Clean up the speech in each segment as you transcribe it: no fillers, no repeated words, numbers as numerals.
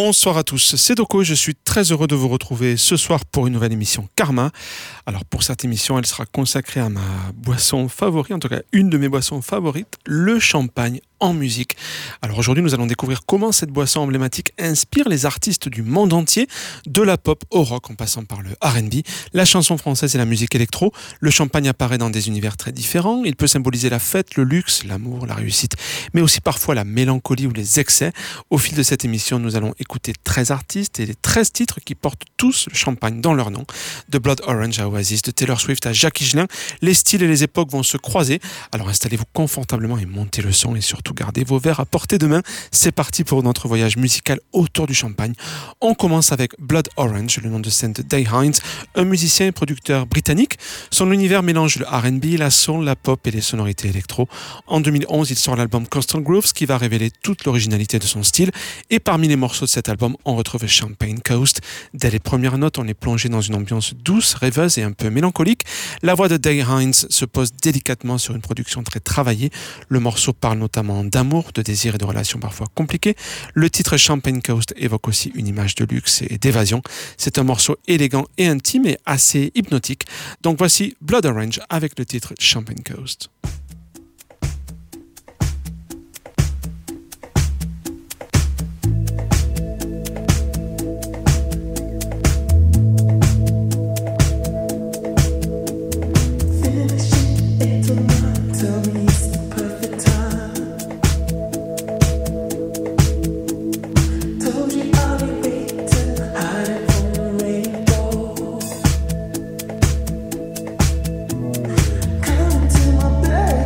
Bonsoir à tous, c'est Doko, je suis très heureux de vous retrouver ce soir pour une nouvelle émission Karma. Alors pour cette émission, elle sera consacrée à ma boisson favorite, en tout cas une de mes boissons favorites, le champagne en musique. Alors aujourd'hui, nous allons découvrir comment cette boisson emblématique inspire les artistes du monde entier, de la pop au rock en passant par le R&B, la chanson française et la musique électro. Le champagne apparaît dans des univers très différents, il peut symboliser la fête, le luxe, l'amour, la réussite, mais aussi parfois la mélancolie ou les excès. Au fil de cette émission, nous allons écouter 13 artistes et les 13 titres qui portent tous le champagne dans leur nom. De Blood Orange à Oasis, de Taylor Swift à Jacques Higelin, les styles et les époques vont se croiser. Alors installez-vous confortablement et montez le son et surtout gardez vos verres à portée de main. C'est parti pour notre voyage musical autour du champagne. On commence avec Blood Orange, le nom de scène de Dave Hines, un musicien et producteur britannique. Son univers mélange le R&B, la soul, la pop et les sonorités électro. En 2011, il sort l'album Coastal Grooves qui va révéler toute l'originalité de son style. Et parmi les morceaux de cet album, on retrouve Champagne Coast. Dès les premières notes, on est plongé dans une ambiance douce, rêveuse et un peu mélancolique. La voix de Dave Hines se pose délicatement sur une production très travaillée. Le morceau parle notamment d'amour, de désir et de relations parfois compliquées. Le titre Champagne Coast évoque aussi une image de luxe et d'évasion. C'est un morceau élégant et intime et assez hypnotique. Donc voici Blood Orange avec le titre Champagne Coast. Come to my bed.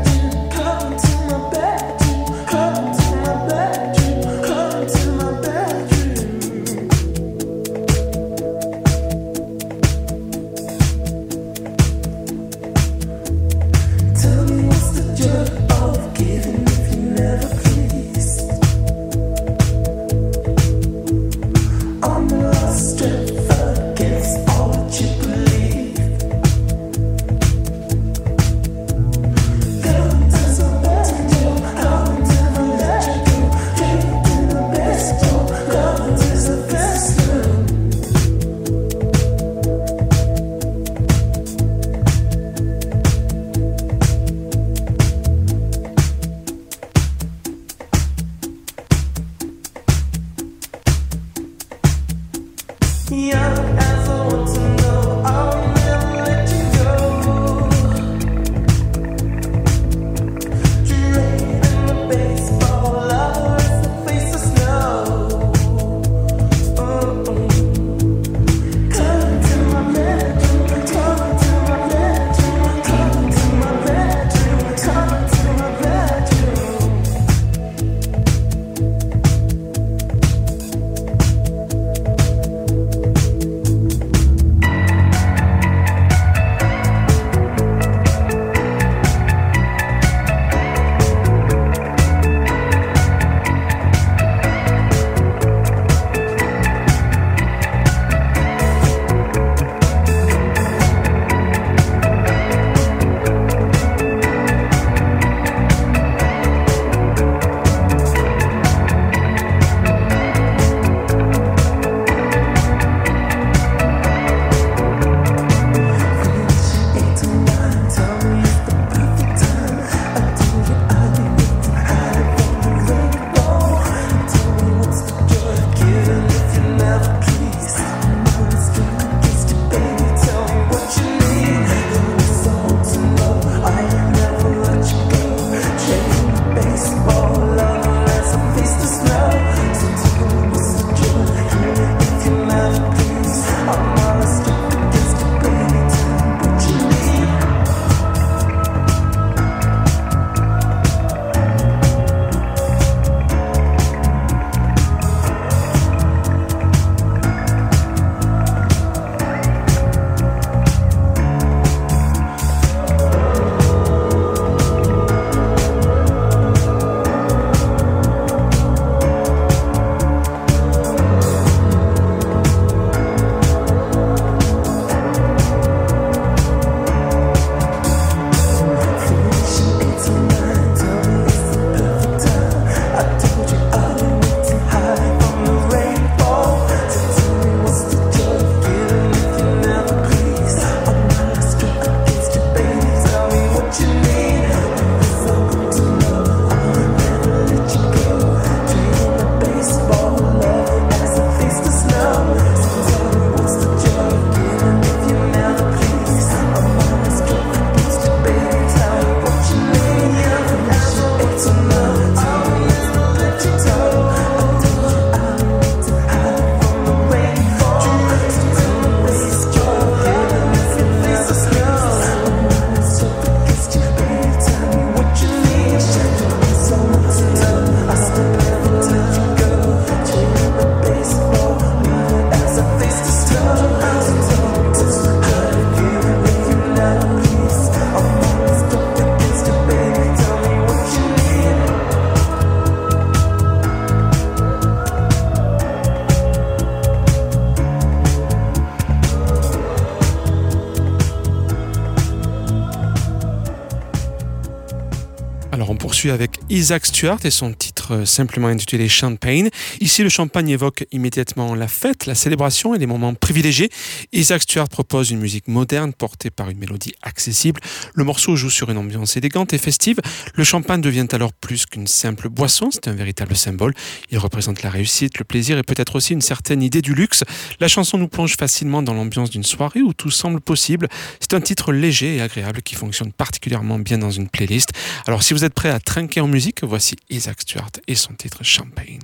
poursuit avec Isaac Stewart et son titre simplement intitulé Champagne. Ici, le champagne évoque immédiatement la fête, la célébration et les moments privilégiés. Isaac Stewart propose une musique moderne portée par une mélodie accessible. Le morceau joue sur une ambiance élégante et festive. Le champagne devient alors plus qu'une simple boisson, c'est un véritable symbole. Il représente la réussite, le plaisir et peut-être aussi une certaine idée du luxe. La chanson nous plonge facilement dans l'ambiance d'une soirée où tout semble possible. C'est un titre léger et agréable qui fonctionne particulièrement bien dans une playlist. Alors si vous êtes prêt à trinquer en musique, voici Isaac Stewart et son titre Champagne.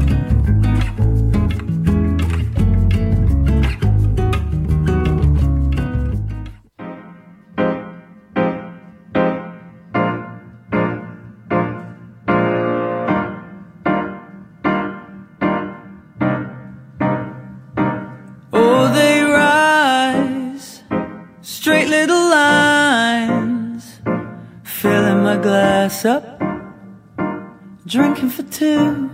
Oh, they rise, straight little lines, filling my glass up, drinking for two.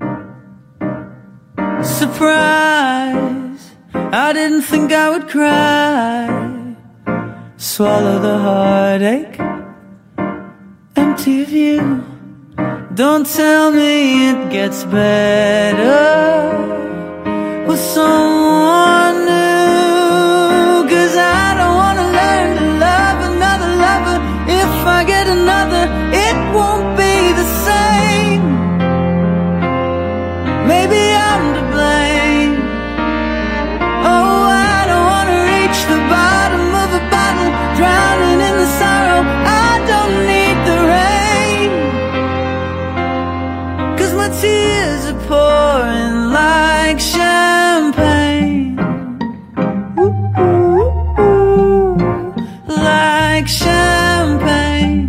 Surprise, I didn't think I would cry. Swallow the heartache, empty of you. Don't tell me it gets better with someone new, 'cause I don't wanna learn to love another lover. If I get another, it won't be the same. Maybe I'm to blame. Oh, I don't wanna reach the bottom of a bottle, drowning in the sorrow. I don't need the rain, 'cause my tears are pouring like champagne. Ooh, ooh, ooh, like champagne.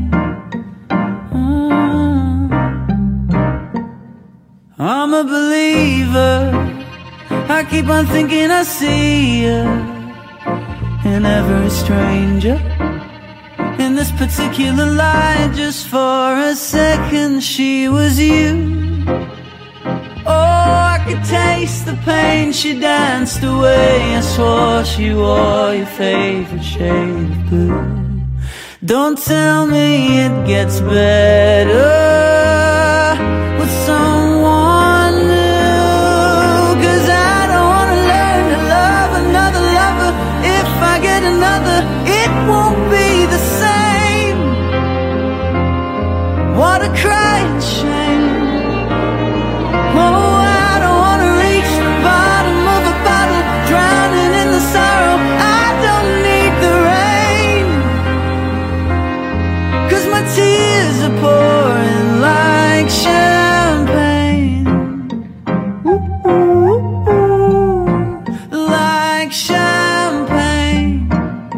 I'm a believer, I keep on thinking I see you in every stranger. In this particular light, just for a second she was you. Oh, I could taste the pain, she danced away. I swore she wore your favorite shade of blue. Don't tell me it gets better with someone new, 'cause I don't wanna learn to love another lover. If I get another, it won't be the same. What a crying shame. Oh, I don't wanna reach the bottom of a bottle, drowning in the sorrow. I don't need the rain, 'cause my tears are pouring like champagne. Ooh, ooh, ooh, like champagne.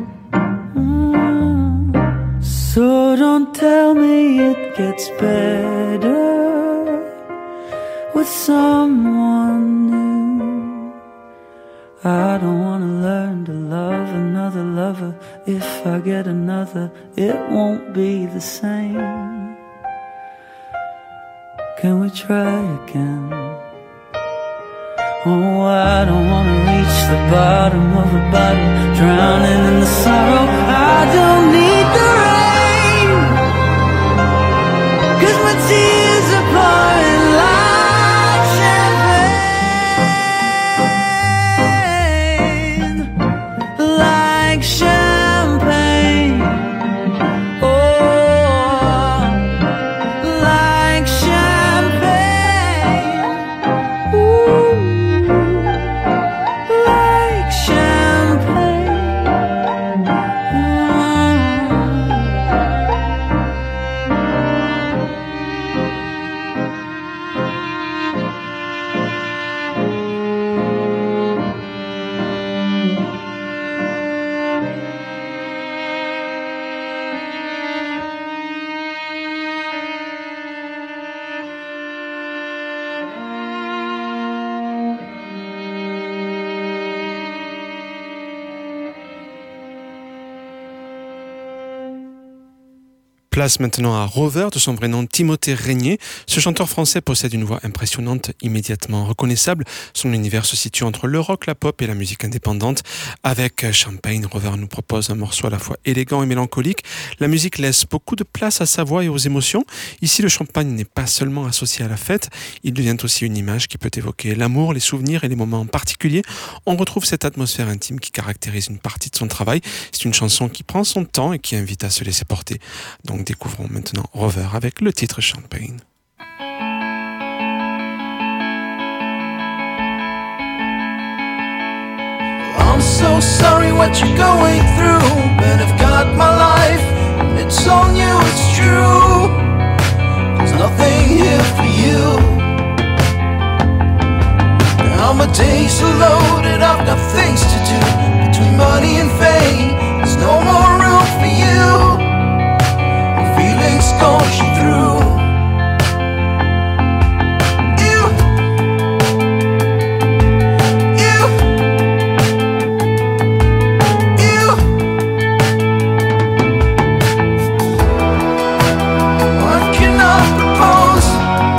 So don't tell me it gets better with someone new. I don't wanna learn to love another lover. If I get another, it won't be the same. Can we try again? Oh, I don't wanna reach the bottom of a bottle, drowning in the sorrow. I don't need the rain, 'cause my tears are pouring like champagne, like champagne. Oh, like champagne. Ooh, like champagne. Place maintenant à Rover, de son vrai nom Timothée Régnier. Ce chanteur français possède une voix impressionnante, immédiatement reconnaissable. Son univers se situe entre le rock, la pop et la musique indépendante. Avec Champagne, Rover nous propose un morceau à la fois élégant et mélancolique. La musique laisse beaucoup de place à sa voix et aux émotions. Ici, le champagne n'est pas seulement associé à la fête, il devient aussi une image qui peut évoquer l'amour, les souvenirs et les moments particuliers. On retrouve cette atmosphère intime qui caractérise une partie de son travail. C'est une chanson qui prend son temps et qui invite à se laisser porter. Donc découvrons maintenant Rover avec le titre Champagne. I'm so sorry what you're going through, but I've got my life and it's on you, it's true. There's nothing here for you. Now my days are loaded, I've got things to do. Between money and fame, there's no more room for you. Feelings coursing through. What can I propose?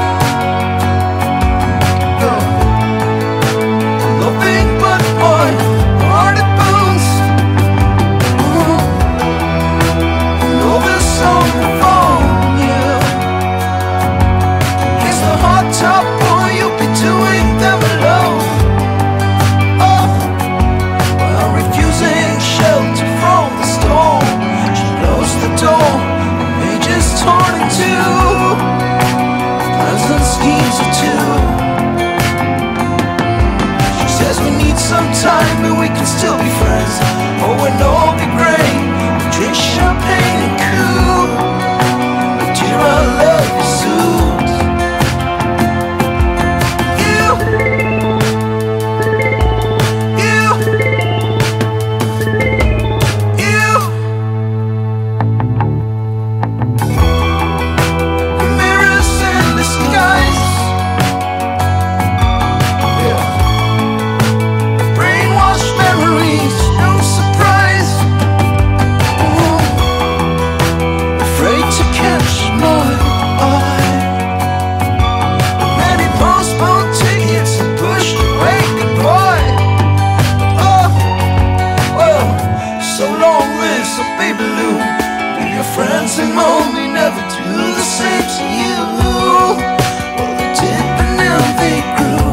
Nothing but one hearted bones. Know this on the phone, yeah. He's the hot top boy, you'll be doing them alone. Oh, while refusing shelter from the storm, she closed the door, the pages torn in two. Plans and schemes are two. She says we need some time, but we can still be friends. Oh, and all be great. Drink champagne and cool. But dear, I love you suits. Mirrors in disguise. Yeah. Brainwashed memories, no surprise. Afraid to catch my eye. Many postponed tickets and pushed away goodbye. Oh, well, so long live some baby Lou. Leave your friends and moan, they never do the same to you. Well, they did, but now they grew.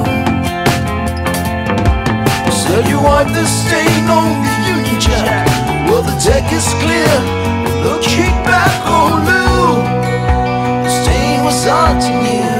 Said you wiped the stain on the Union Jack. Well, the deck is clear. Looking back, oh Lou, the stain was haunting you.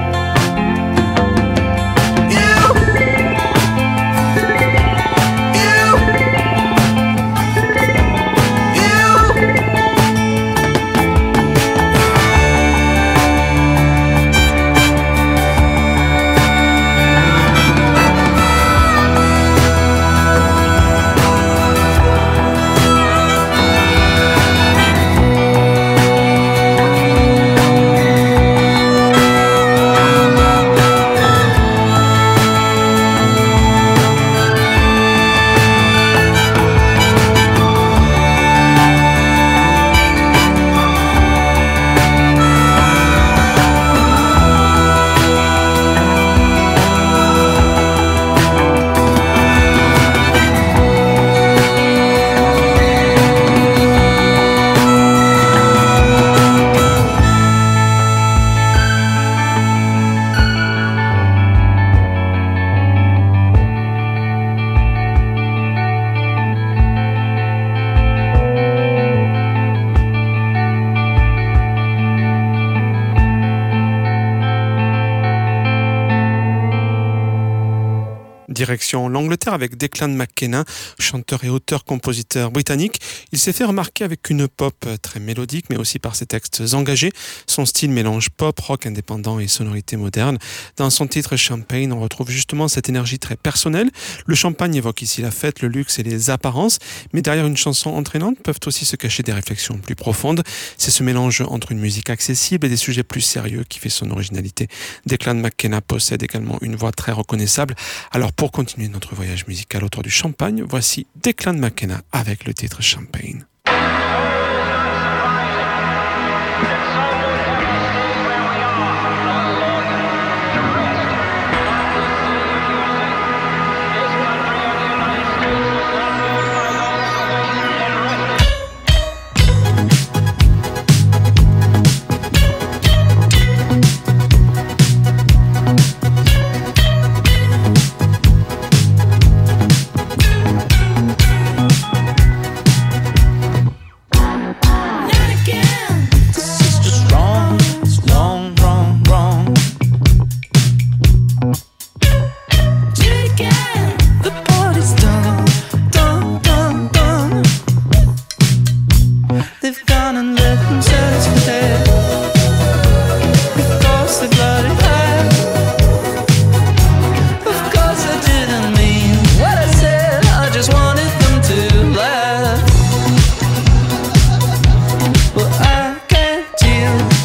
Direction l'Angleterre avec Declan McKenna, chanteur et auteur-compositeur britannique. Il s'est fait remarquer avec une pop très mélodique, mais aussi par ses textes engagés. Son style mélange pop, rock indépendant et sonorité moderne. Dans son titre Champagne, on retrouve justement cette énergie très personnelle. Le champagne évoque ici la fête, le luxe et les apparences, mais derrière une chanson entraînante peuvent aussi se cacher des réflexions plus profondes. C'est ce mélange entre une musique accessible et des sujets plus sérieux qui fait son originalité. Declan McKenna possède également une voix très reconnaissable. Alors pour continuer notre voyage musical autour du champagne, voici Declan McKenna avec le titre Champagne.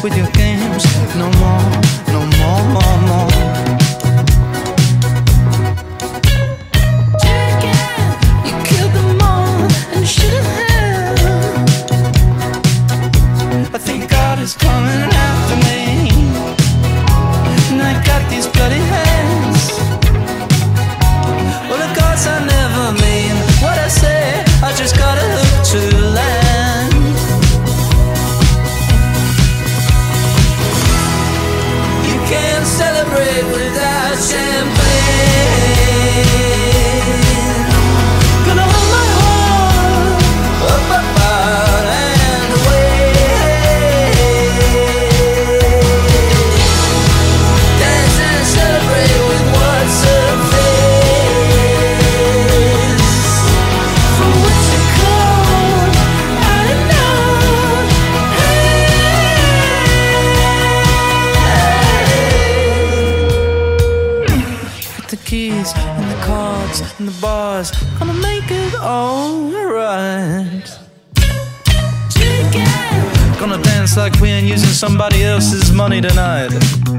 with your games. No more, no more, more, more. You killed them all and you shouldn't have. I think God is coming after me, and I got these bloody hands. Well, of course I never mean what I say, I just gotta look to land. You can't celebrate without champagne. Gonna hold my heart up, up, out and away. Dance and celebrate with what's a face. For what's it called? I don't know. Got the keys and the cards and the bars, gonna make it all right. Gonna dance like we ain't using somebody else's money tonight.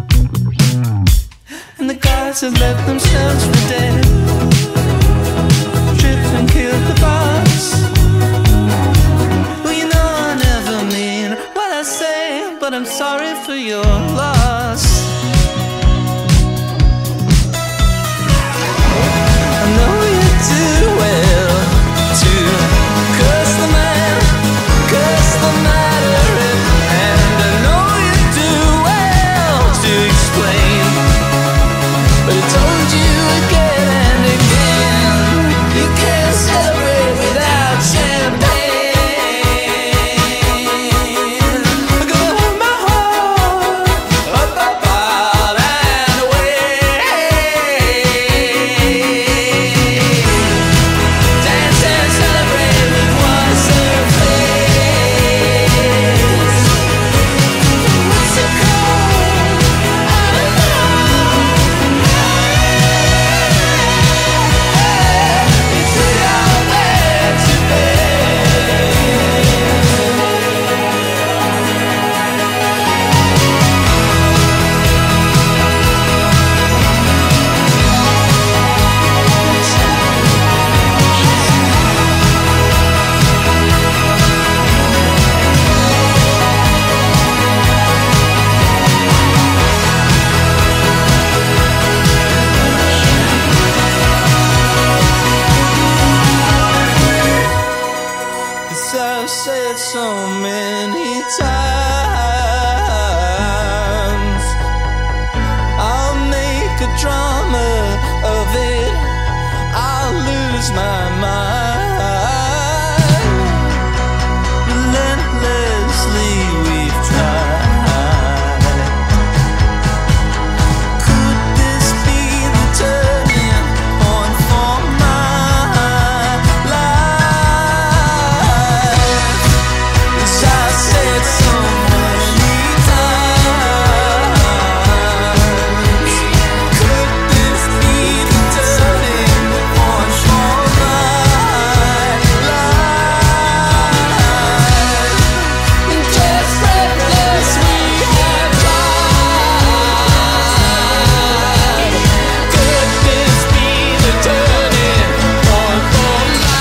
And the guys have left themselves for dead, tripped and killed the boss. Well, you know I never mean what I say, but I'm sorry for your loss. I know you do well to curse the man, curse the matter, and I know you do well to explain, but I told you again and again, you can't celebrate without champagne. I'm gonna hold my heart up, up, out and away. Dance and celebrate with what's her face. What's it called? I don't know. It's without there to pay. As I've said so many times, I'll make a drama of it, I'll lose my mind. Relentlessly we've tried. Could this be the turning point for my life? As I've said so many times, could this be the turning point for my life? Just reckless we have tried. Could this be the turning point for my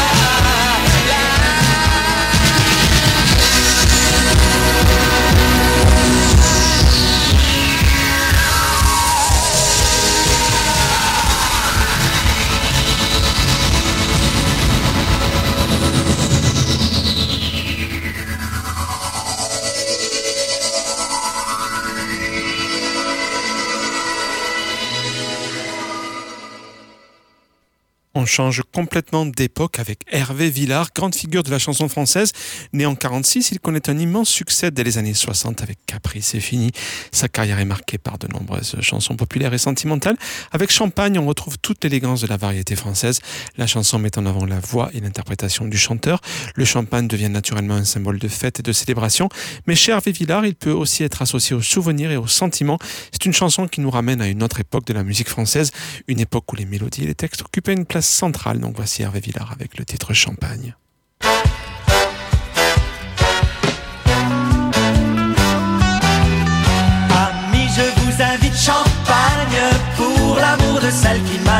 On change complètement d'époque avec Hervé Villard, grande figure de la chanson française. Né en 46, il connaît un immense succès dès les années 60 avec Capri, c'est fini. Sa carrière est marquée par de nombreuses chansons populaires et sentimentales. Avec Champagne, on retrouve toute l'élégance de la variété française. La chanson met en avant la voix et l'interprétation du chanteur. Le champagne devient naturellement un symbole de fête et de célébration. Mais chez Hervé Villard, il peut aussi être associé aux souvenirs et aux sentiments. C'est une chanson qui nous ramène à une autre époque de la musique française, une époque où les mélodies et les textes occupaient une place centrale. Donc voici Hervé Villard avec le titre Champagne.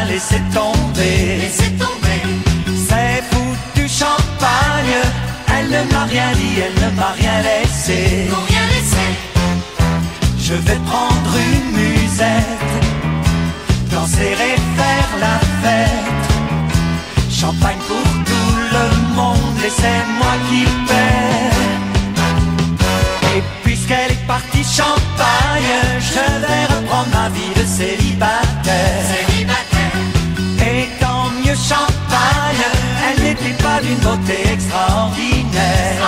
laissé tomber. C'est foutu champagne, elle ne m'a rien dit, elle ne m'a rien laissé. Je vais prendre une musette, danser et faire la fête. Champagne pour tout le monde et c'est moi qui paie. Et puisqu'elle est partie champagne, je vais reprendre ma vie de célibataire. Et tant mieux champagne, elle n'était pas d'une beauté extraordinaire.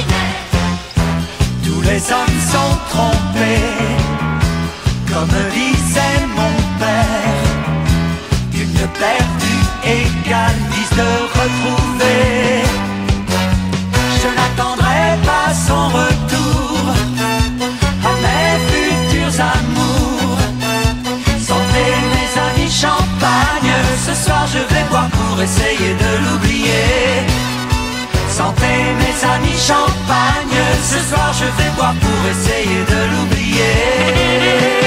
Tous les hommes sont trompés, comme disait mon père. Une perdue égale 10 de retrouver. Je n'attendrai pas son retour à mes futurs amours. Santé mes amis champagne, ce soir je vais boire pour essayer de l'oublier. Santé mes amis champagne, ce soir je vais boire pour essayer de l'oublier.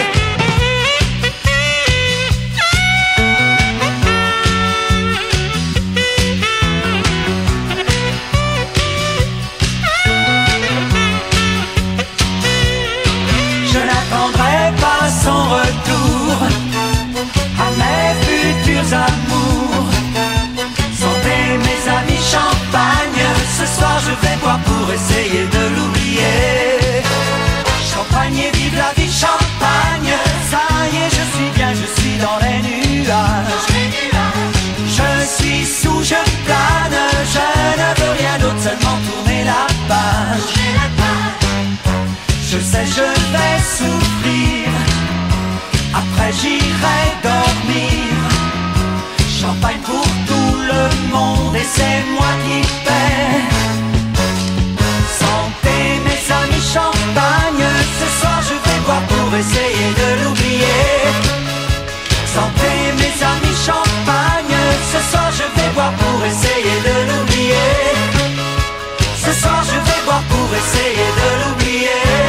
Je n'attendrai pas son retour à mes futurs amours. Santé mes amis champagne, ce soir je vais boire pour essayer de l'oublier. Champagne et vive la vie champagne, ça y est je suis bien, je suis dans les nuages. Je suis sous, je plane, je ne veux rien d'autre, seulement tourner la page. Je sais je vais souffrir, après j'irai dormir. Champagne pour tout le monde et c'est moi qui paie. Santé mes amis champagne, ce soir je vais boire pour essayer de l'oublier. Santé mes amis champagne, ce soir je vais boire pour essayer de l'oublier. Ce soir je vais boire pour essayer de l'oublier.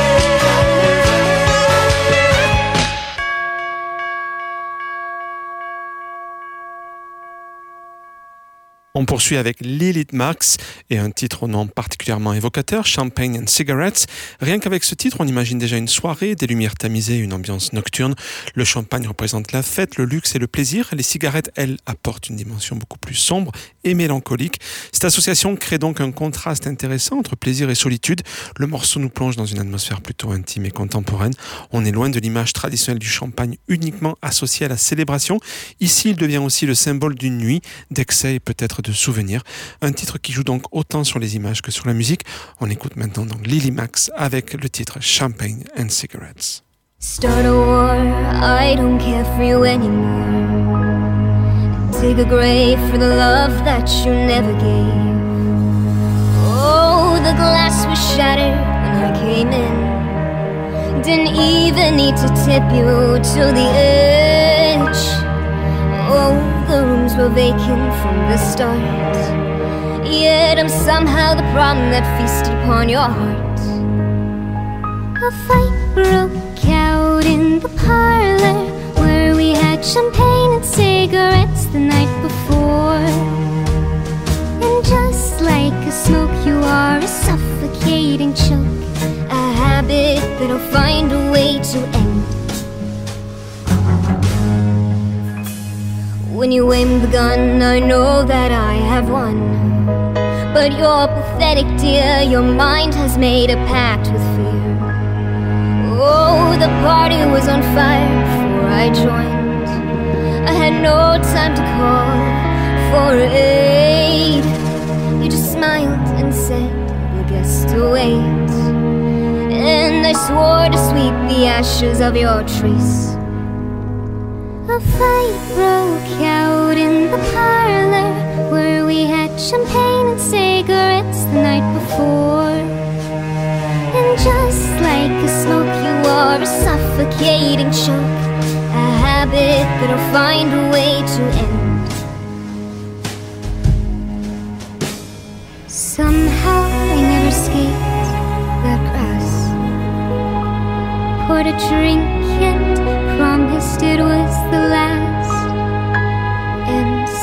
On poursuit avec Lilith Marx et un titre au nom particulièrement évocateur, Champagne and Cigarettes. Rien qu'avec ce titre, on imagine déjà une soirée, des lumières tamisées, une ambiance nocturne. Le champagne représente la fête, le luxe et le plaisir. Les cigarettes, elles, apportent une dimension beaucoup plus sombre et mélancolique. Cette association crée donc un contraste intéressant entre plaisir et solitude. Le morceau nous plonge dans une atmosphère plutôt intime et contemporaine. On est loin de l'image traditionnelle du champagne uniquement associée à la célébration. Ici, il devient aussi le symbole d'une nuit, d'excès et peut-être de souvenirs. Un titre qui joue donc autant sur les images que sur la musique. On écoute maintenant donc Lily Max avec le titre Champagne and Cigarettes. Start a war, I don't care for you anymore. Dig a grave for the love that you never gave. Oh, the glass was shattered when I came in. Didn't even need to tip you to the edge. Oh, the rooms were vacant from the start. Yet I'm somehow the problem that feasted upon your heart. A fight broke out in the parlor where we had champagne and cigarettes the night before. And just like a smoke, you are a suffocating choke, a habit that I'll find a way to end. When you aim the gun, I know that I have won. But you're pathetic, dear, your mind has made a pact with fear. Oh, the party was on fire before I joined. I had no time to call for aid. You just smiled and said, I guess to wait. And I swore to sweep the ashes of your trace. A fight broke out in the parlor where we had champagne and cigarettes the night before. And just like a smoke, you are a suffocating choke, a habit that I'll find a way to end. Somehow I never escaped that grass. Poured a drink and promised it was the last.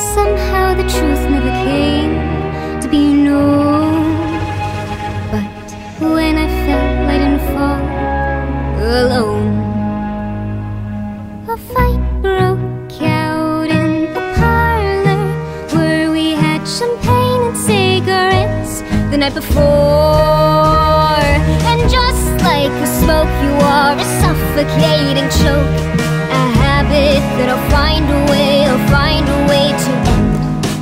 somehow the truth never came to be known. But when I felt I didn't fall alone, a fight broke out in the parlor where we had champagne and cigarettes the night before. And just like the smoke, you are a suffocating choke, a habit that I'll find a way to end.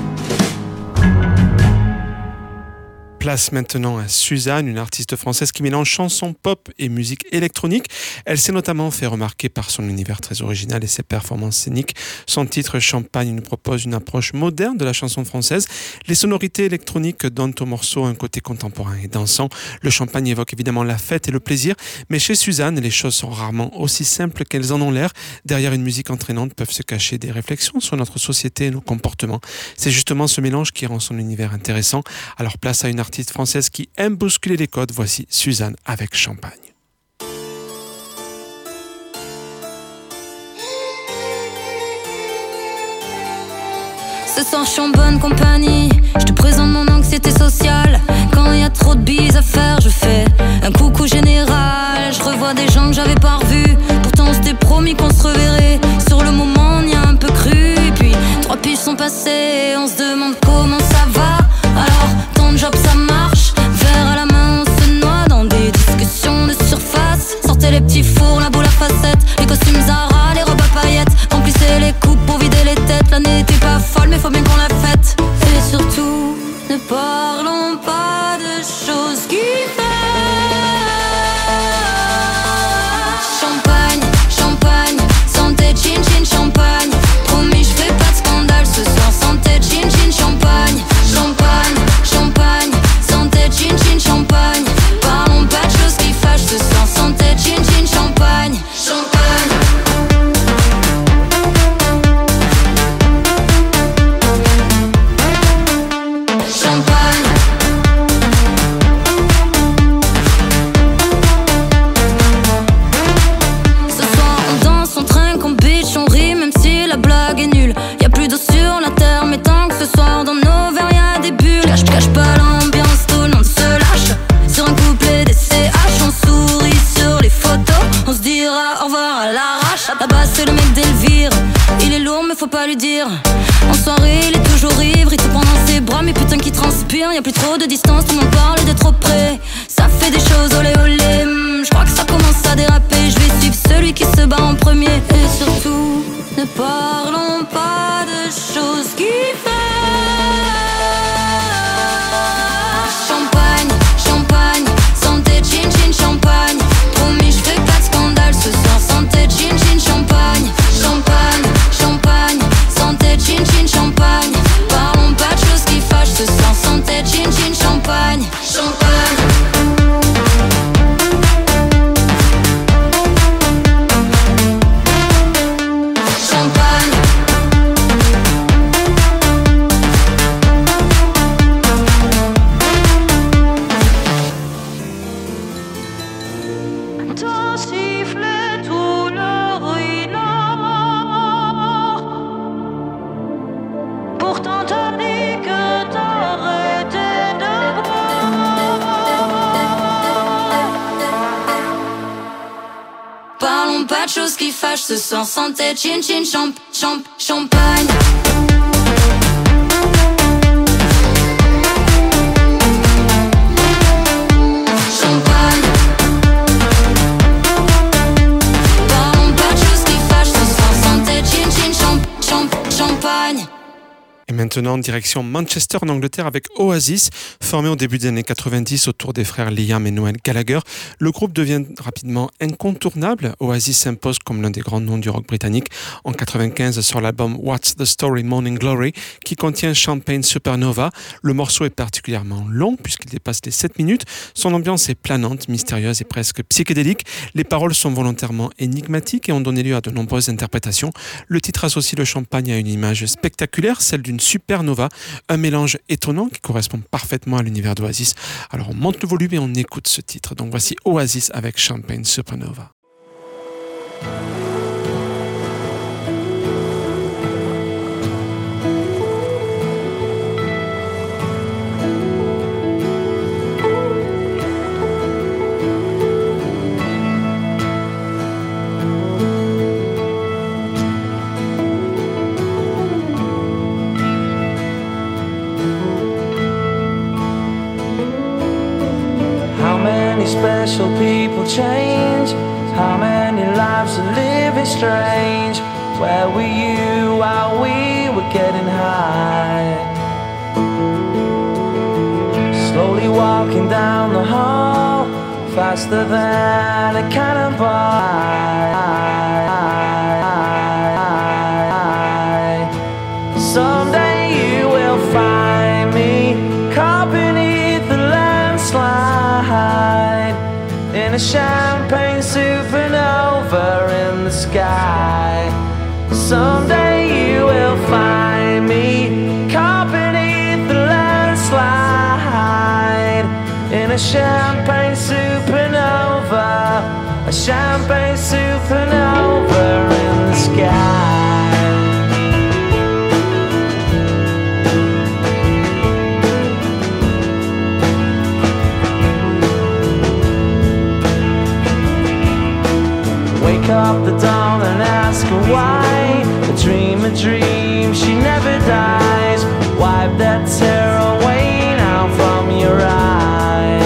Place maintenant à Suzanne, une artiste française qui mélange chanson pop et musique électronique. Elle s'est notamment fait remarquer par son univers très original et ses performances scéniques. Son titre Champagne nous propose une approche moderne de la chanson française. Les sonorités électroniques donnent au morceau un côté contemporain et dansant. Le champagne évoque évidemment la fête et le plaisir, mais chez Suzanne, les choses sont rarement aussi simples qu'elles en ont l'air. Derrière une musique entraînante peuvent se cacher des réflexions sur notre société et nos comportements. C'est justement ce mélange qui rend son univers intéressant. Alors place à une artiste française qui aime bousculer les codes. Voici Suzanne avec Champagne. Ce soir je suis en bonne compagnie, je te présente mon anxiété sociale. Quand il y a trop de bises à faire, je fais un coucou général. Je revois des gens que j'avais pas revus, pourtant on s'était promis qu'on se reverrait. Sur le moment on y a un peu cru, et puis 3 piges sont passées, on se demande comment ça va. Alors ton job ça marche, verre à la main on se noie dans des discussions de surface. Sortez les petits fours, la boule à facettes, les costumes Zara, les robes à paillettes. Remplissez les coupes pour vider les têtes. L'année n'était pas folle mais faut bien qu'on la fête. Et surtout, ne parlons pas de choses qui Champagne, champagne, santé, chin chin, champagne. Promis je fais pas de scandale ce soir, santé, chin chin, champagne. Champagne, champagne, santé, chin chin, champagne. Parlons pas de choses qui fâchent ce soir, santé, chin chin, champagne. Champagne. Faut pas lui dire. En soirée, il est toujours ivre, il te prend dans ses bras, mais putain qu'il transpire. Y'a plus trop de distance, tout le monde parle de trop près. Ça fait des choses, olé olé. Je crois que ça commence à déraper. Je vais suivre celui qui se bat en premier. Et surtout, ne parlons pas de choses qui Champagne, champagne, santé, chin chin, champagne. Promis, je fais pas de scandale ce soir, santé, chin chin, champagne. Champagne, champagne, santé, chin chin, champagne. Parlons pas de choses qui fâchent ce soir, santé, chin chin, champagne. Champagne. Pas de choses qui fâchent ce soir, santé, chin chin, champagne. Champagne. Parlons pas de choses qui fâchent ce soir, santé, chin chin, champagne. Et maintenant, direction Manchester en Angleterre avec Oasis. Formé au début des années 90 autour des frères Liam et Noel Gallagher, le groupe devient rapidement incontournable. Oasis s'impose comme l'un des grands noms du rock britannique en 95 sur l'album What's the Story Morning Glory qui contient Champagne Supernova. Le morceau est particulièrement long puisqu'il dépasse les 7 minutes. Son ambiance est planante, mystérieuse et presque psychédélique. Les paroles sont volontairement énigmatiques et ont donné lieu à de nombreuses interprétations. Le titre associe le champagne à une image spectaculaire, celle d'une supernova, un mélange étonnant qui correspond parfaitement à l'univers d'Oasis. Alors on monte le volume et on écoute ce titre. Donc voici Oasis avec Champagne Supernova. special people change? How many lives are living strange? Where were you while we were getting high? Slowly walking down the hall, faster than a cannonball. Someday you will find me caught beneath the landslide, in a champagne supernova in the sky. Someday you will find me caught beneath the landslide, in a champagne supernova, a champagne supernova in the sky. Wake up the dawn and ask her why. A dream, she never dies. Wipe that tear away now from your eye.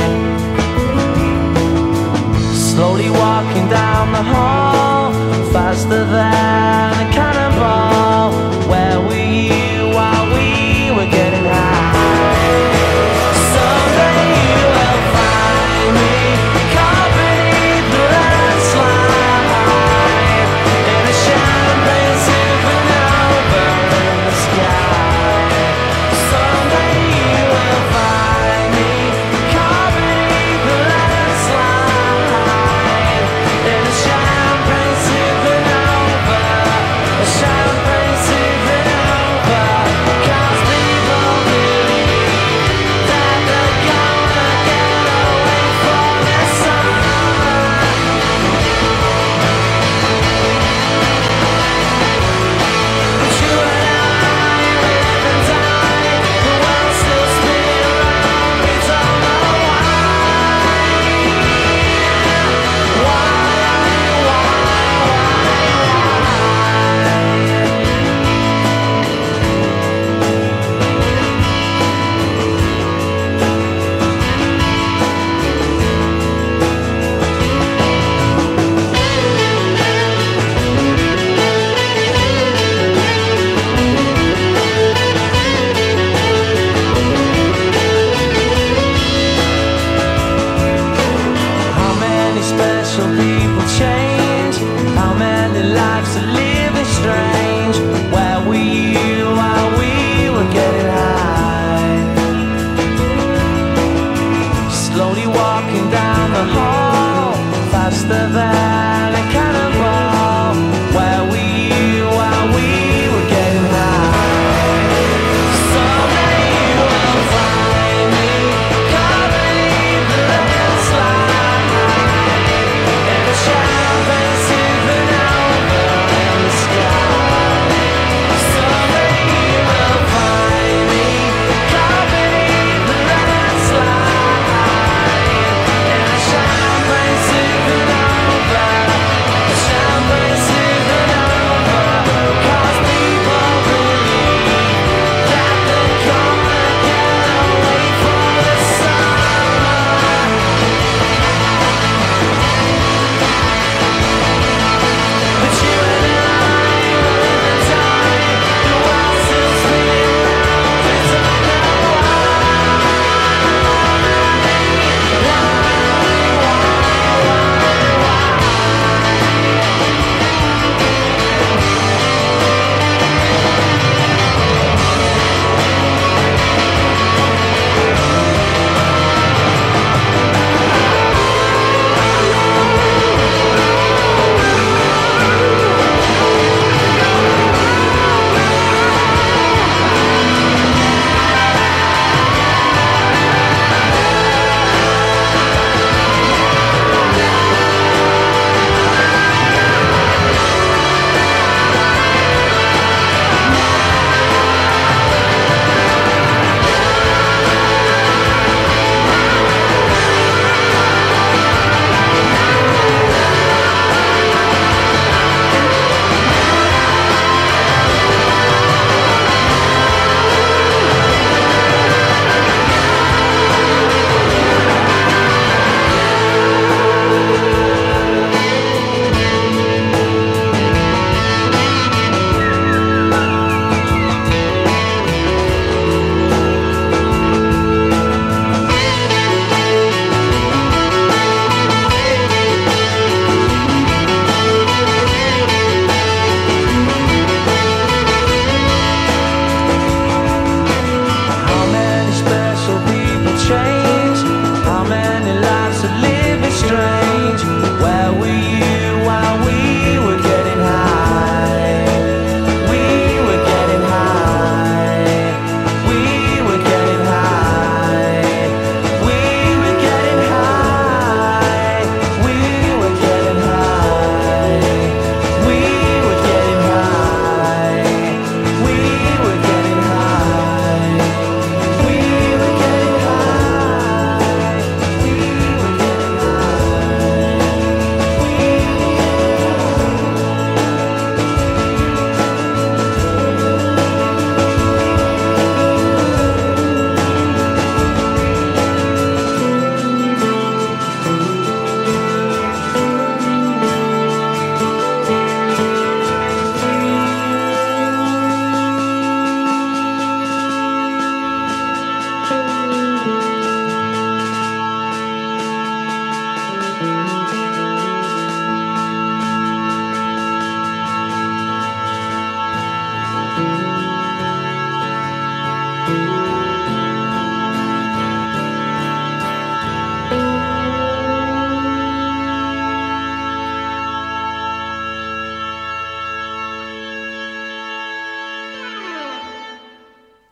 Slowly walking down the hall, faster than a cannonball. Where were you while we were getting high? Someday you will find me caught beneath the landslide, in a champagne supernova in the sky. Someday you will find me caught beneath the landslide, in a champagne supernova, a champagne supernova. 'Cause people believe that they're gonna get away from the sun. But you and I live and die, the world still spinning around, we don't know how many special people change? How many lives are living strange? Where were you while we were getting high? Slowly walking down the hall, faster than a cannonball. Where were you while we were getting high? Someday you will find me caught beneath the landslide, in a champagne supernova in the sky. Someday you will find me caught beneath the landslide, in a champagne supernova,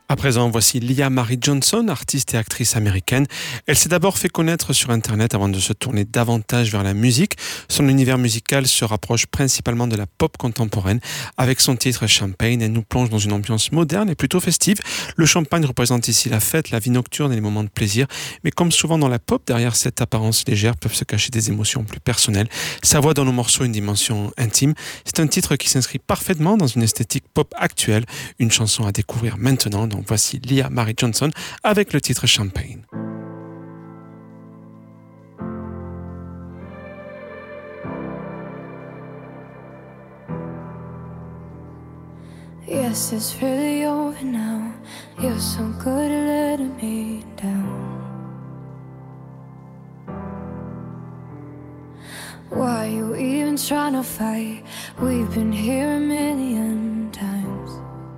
À présent, voici Leah Marie Johnson, artiste et actrice américaine. Elle s'est d'abord fait connaître sur Internet avant de se tourner davantage vers la musique. Son univers musical se rapproche principalement de la pop contemporaine. Avec son titre Champagne, elle nous plonge dans une ambiance moderne et plutôt festive. Le champagne représente ici la fête, la vie nocturne et les moments de plaisir. Mais comme souvent dans la pop, derrière cette apparence légère peuvent se cacher des émotions plus personnelles. Sa voix donne au morceau une dimension intime. C'est un titre qui s'inscrit parfaitement dans une esthétique pop actuelle. Une chanson à découvrir maintenant. Donc voici Leah Marie Johnson avec le titre Champagne. Yes, it's really over now. You're so good at letting me down. Why you even trying to fight? We've been here a million times.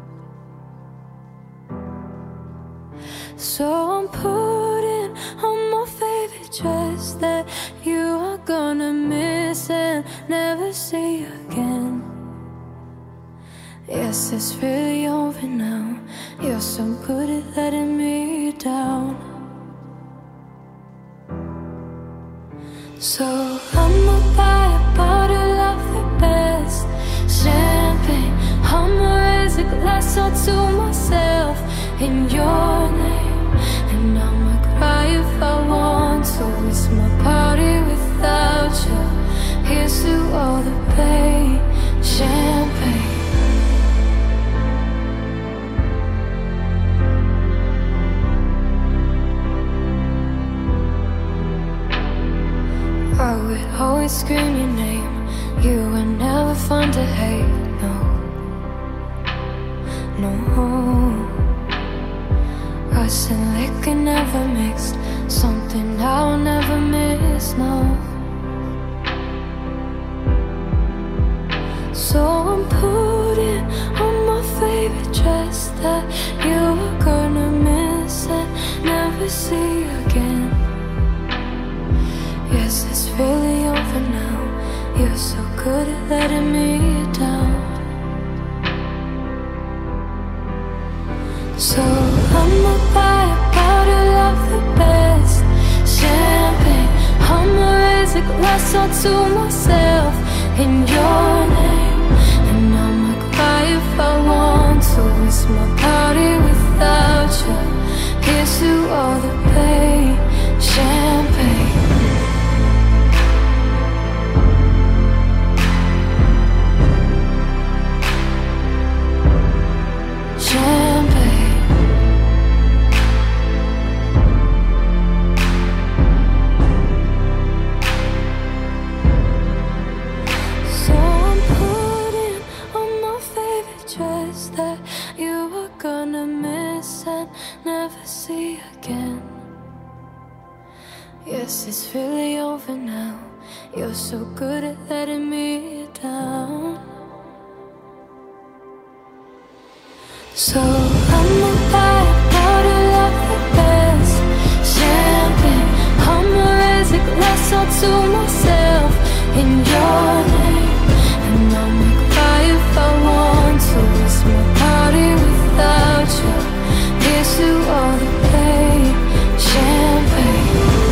So I'm putting on my favorite dress that you are gonna miss and never see again. Yes, it's really over now. You're so good at letting me down. So I'ma buy a bottle of the best champagne. I'ma raise a glass or to myself in your name, and I'ma cry if I want to. It's my party without you. Here's to all the pain. Champagne. I would always scream your name. You were never fun to hate. No, no. Us and liquor never mixed. Something I'll never miss. No. So I'm putting on my favorite dress that you were gonna miss and never see again. Yes, it's really over now. You're so good at letting me down. So I'ma buy a bottle of the best champagne. I'ma raise a glass or to myself in your name, and I'ma cry if I want to. It's my party without you. Here's to all the pain. Champagne. Yes, it's really over now. You're so good at letting me down. So I'ma buy a bottle of the best champagne. I'ma raise a glass or to myself in your name, and I'ma cry if I want to. It's my party without you. Here's to all the pain. Champagne.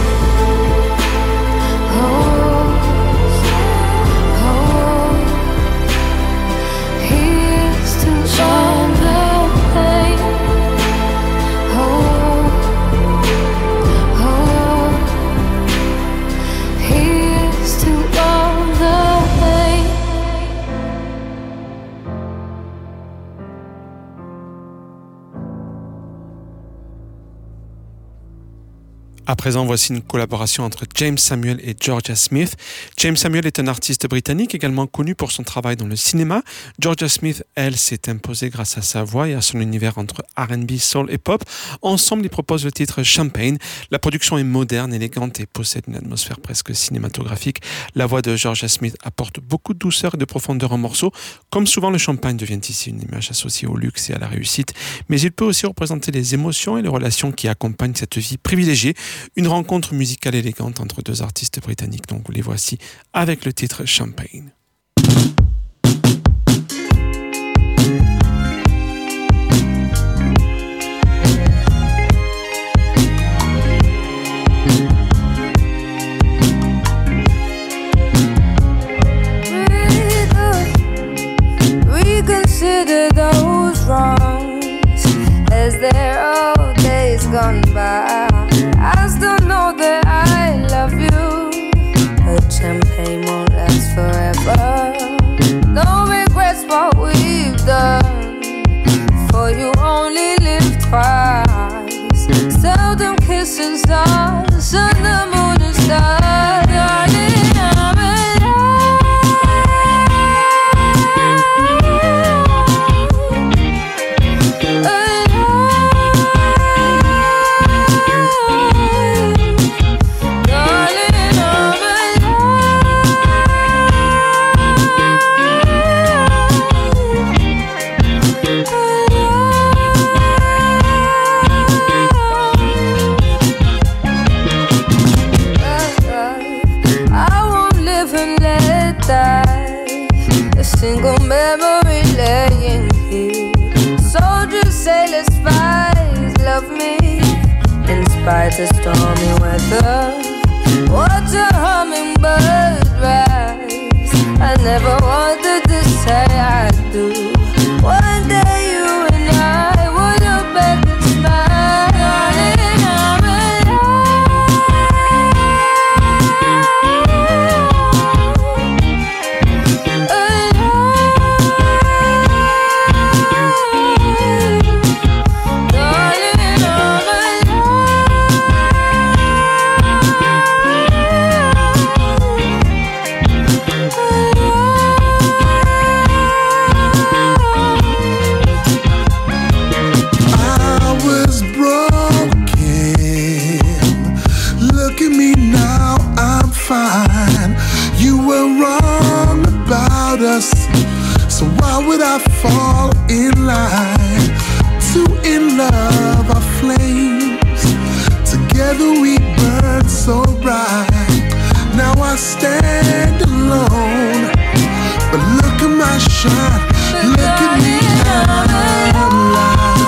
À présent, voici une collaboration entre James Samuel et Georgia Smith. James Samuel est un artiste britannique également connu pour son travail dans le cinéma. Georgia Smith, elle, s'est imposée grâce à sa voix et à son univers entre R&B, soul et pop. Ensemble, ils proposent le titre Champagne. La production est moderne, élégante et possède une atmosphère presque cinématographique. La voix de Georgia Smith apporte beaucoup de douceur et de profondeur au morceau. Comme souvent, le champagne devient ici une image associée au luxe et à la réussite. Mais il peut aussi représenter les émotions et les relations qui accompagnent cette vie privilégiée. Une rencontre musicale élégante entre deux artistes britanniques. Donc les voici avec le titre Champagne. goodbye to stormy weather. Watch a hummingbird rise. I never wanted to say I do. One day you and I would have back and smile. Darling, I'm so why would I fall in line? Two in love, our flames together we burn so bright. Now I stand alone, but look at my shine. Look at me now, I'm alive.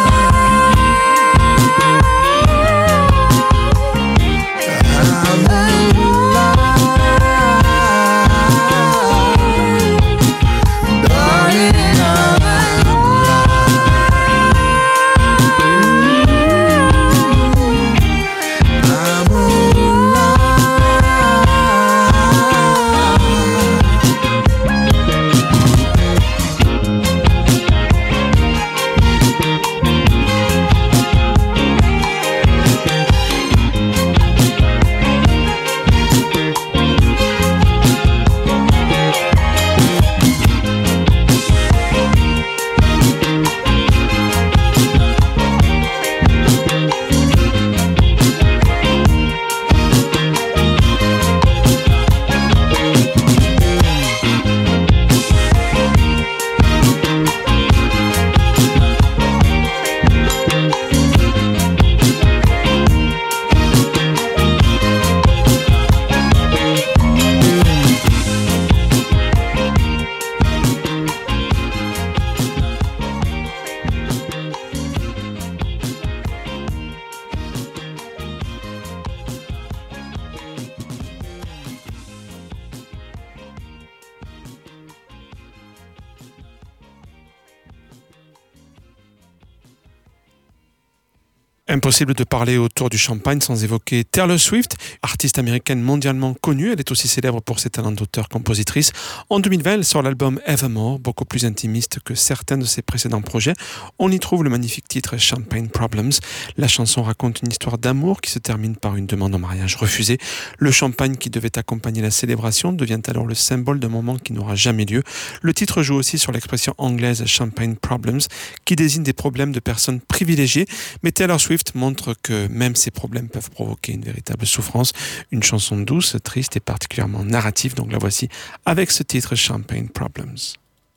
Impossible de parler autour du champagne sans évoquer Taylor Swift, artiste américaine mondialement connue. Elle est aussi célèbre pour ses talents d'auteur-compositrice. En 2020, elle sort l'album Evermore, beaucoup plus intimiste que certains de ses précédents projets. On y trouve le magnifique titre Champagne Problems. La chanson raconte une histoire d'amour qui se termine par une demande en mariage refusée. Le champagne qui devait accompagner la célébration devient alors le symbole d'un moment qui n'aura jamais lieu. Le titre joue aussi sur l'expression anglaise Champagne Problems, qui désigne des problèmes de personnes privilégiées. Mais Taylor Swift montre que même ces problèmes peuvent provoquer une véritable souffrance. Une chanson douce, triste et particulièrement narrative. Donc la voici avec ce titre Champagne Problems.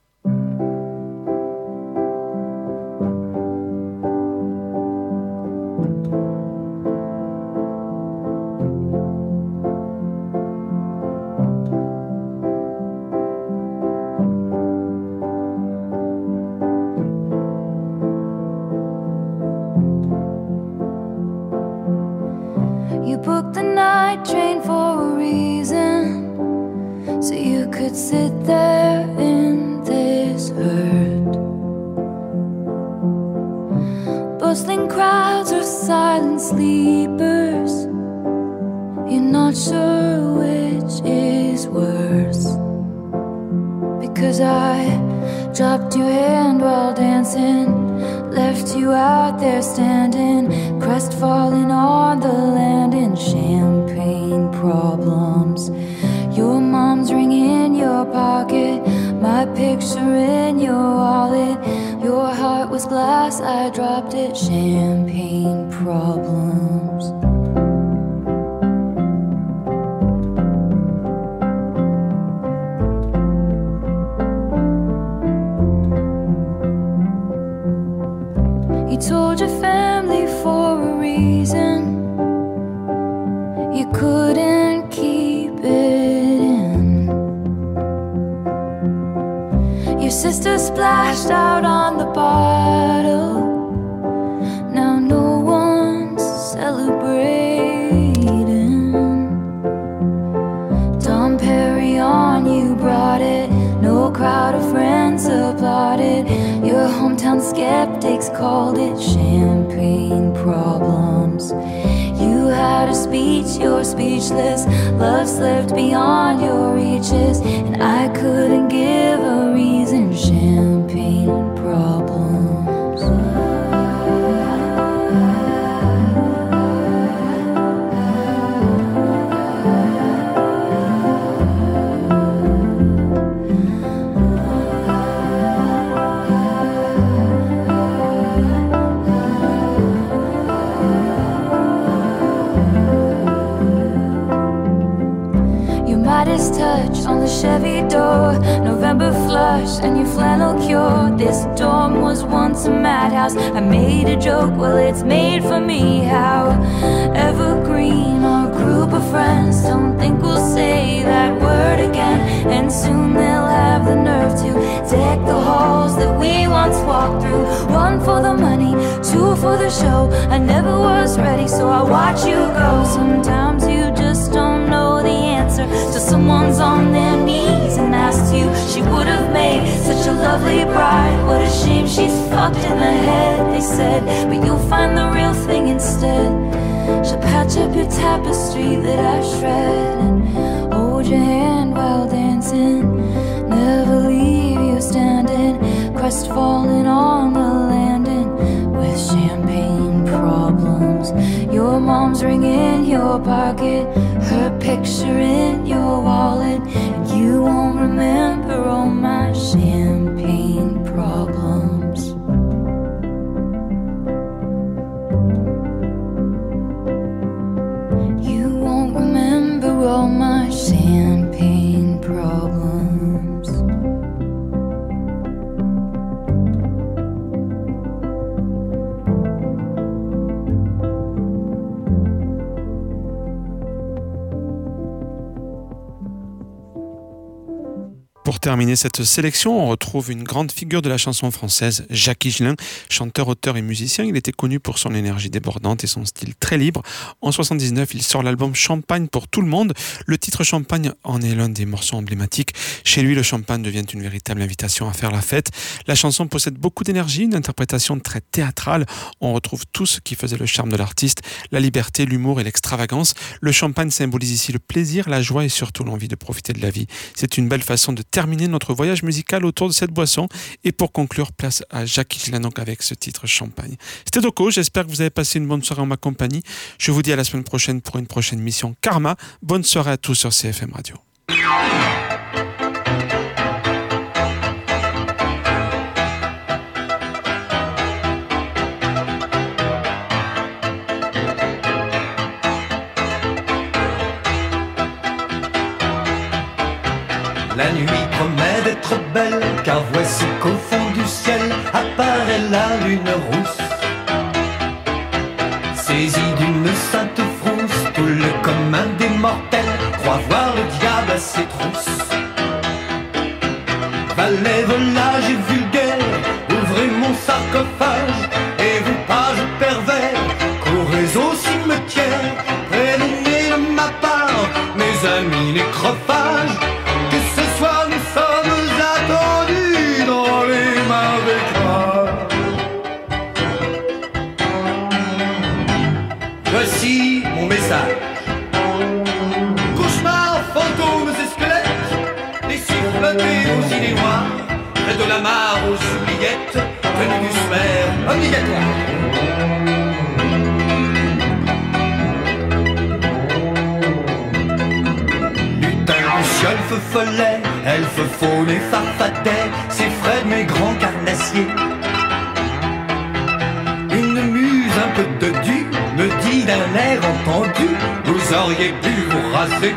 You booked the night train for a reason, so you could sit there in this hurt. Bustling crowds or silent sleepers, you're not sure which is worse. Because I dropped your hand while dancing, left you out there standing, crestfallen on the land in champagne problems. Your mom's ring in your pocket, my picture in your wallet. Your heart was glass, I dropped it, champagne problems. You told your family for a reason, you couldn't keep it in. Your sister splashed out on the bottle, now no one's celebrating. skeptics called it champagne problems. You had a speech, you're speechless. Love slipped beyond your reaches, and I couldn't give a reason. Champagne problems. Touch on the Chevy door, November flush and your flannel cure. This dorm was once a madhouse. I made a joke, well it's made for me. How evergreen our group of friends. Don't think we'll say that word again, and soon they'll have the nerve to deck the halls that we once walked through. One for the money, two for the show. I never was ready, so I watch you go. Sometimes you just don't know the answer till someone's on their knees and asks you. She would have made such a lovely bride. What a shame she's fucked in the head, they said, but you'll find the real thing instead. She'll patch up your tapestry that I shred and hold your hand while dancing. Never leave you standing, crestfallen on the landing with champagne problems. Your mom's ring in your pocket, her picture in your wallet, and you won't remember all my champagne problems. You won't remember all my champagne problems. Pour terminer cette sélection, on retrouve une grande figure de la chanson française, Jacques Higelin, chanteur, auteur et musicien. Il était connu pour son énergie débordante et son style très libre. En 1979, il sort l'album Champagne pour tout le monde. Le titre Champagne en est l'un des morceaux emblématiques. Chez lui, le champagne devient une véritable invitation à faire la fête. La chanson possède beaucoup d'énergie, une interprétation très théâtrale. On retrouve tout ce qui faisait le charme de l'artiste, la liberté, l'humour et l'extravagance. Le champagne symbolise ici le plaisir, la joie et surtout l'envie de profiter de la vie. C'est une belle façon de terminer notre voyage musical autour de cette boisson. Et pour conclure, place à Jacques Higelin donc avec ce titre Champagne. C'était Doko, j'espère que vous avez passé une bonne soirée en ma compagnie. Je vous dis à la semaine prochaine pour une prochaine mission Karma. Bonne soirée à tous sur CFM Radio. La nuit promet d'être belle, car voici qu'au fond du ciel apparaît la lune rousse. Saisi d'une sainte frousse, tout le commun des mortels croit voir le diable à ses trousses. Valets, volages et vulgaires, ouvrez mon sarcophage, et vous pages pervers, courez au cimetière, prévenez de ma part mes amis nécrophages. Voici mon message. Cauchemars, fantômes et squelettes, laissez flotter vos idées noires, près de la mare aux oubliettes, venue du sommaire obligatoire. Lutin, luciole, feu follet, elfe, faune et farfadet, c'est Fred, mes grands carnassiers. Une muse un peu dodue me dit d'un air entendu, vous auriez pu vous raser.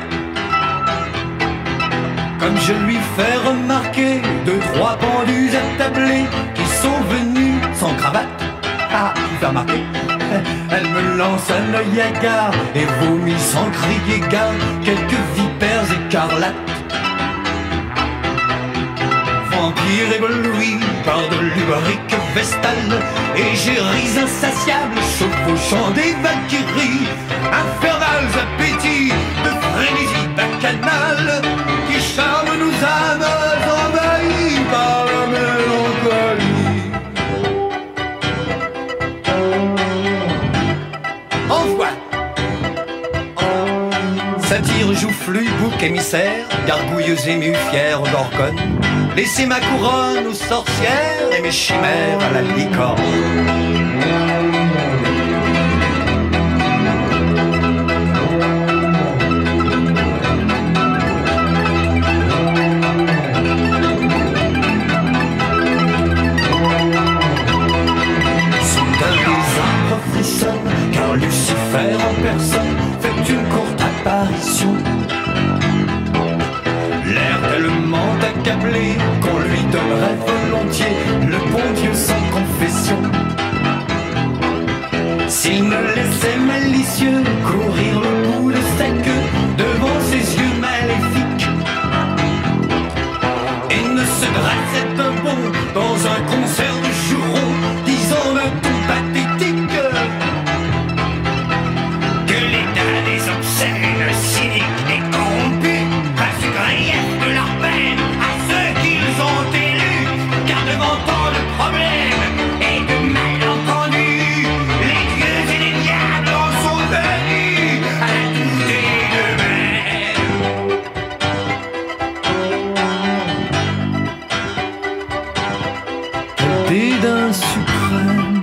Comme je lui fais remarquer deux, trois pendus attablés qui sont venus sans cravate. Ah, il va marquer. Elle me lance un œil hagard et vomit sans crier gare quelques vipères écarlates. Vampire ébloui par de l'ubérique vestale, égéries insatiables chevauchant des valkyries, infernales appétits de frénésie bacchanale qui charment nos âmes envahies par la mélancolie. Eunuque émissaire, gargouilleuse émue, fière gorgone, laissez ma couronne aux sorcières et mes chimères à la licorne. Car Lucifer en personne fait une courte apparition. L'air tellement accablé qu'on lui donnerait volontiers le bon Dieu sans confession. S'il me laissait malicieux courir le bout de sa queue devant ses yeux maléfiques et ne se drassait un bond dans un concert de jurons disant d'un ton pathétique obscènes, cyniques et corrompus fassent grief de leur peine à ceux qu'ils ont élus. Car devant tant de problèmes et de malentendus, les dieux et les diables en sont venus à douter d'eux-mêmes. Quel dédain suprême,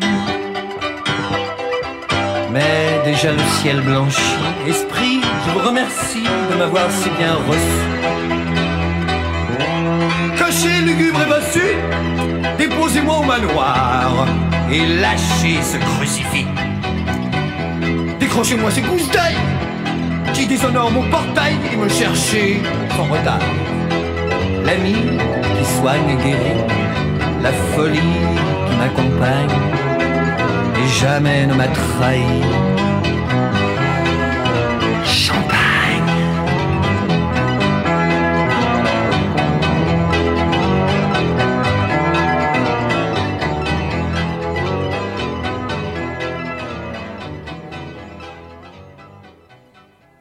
mais déjà le ciel blanchit. Esprit, je vous remercie de m'avoir si bien reçu. Caché, lugubre et bossu, déposez-moi au manoir et lâchez ce crucifix. Décrochez-moi ces gousses d'ail qui déshonorent mon portail et me cherchez sans retard. L'ami qui soigne et guérit, la folie qui m'accompagne et jamais ne m'a trahi.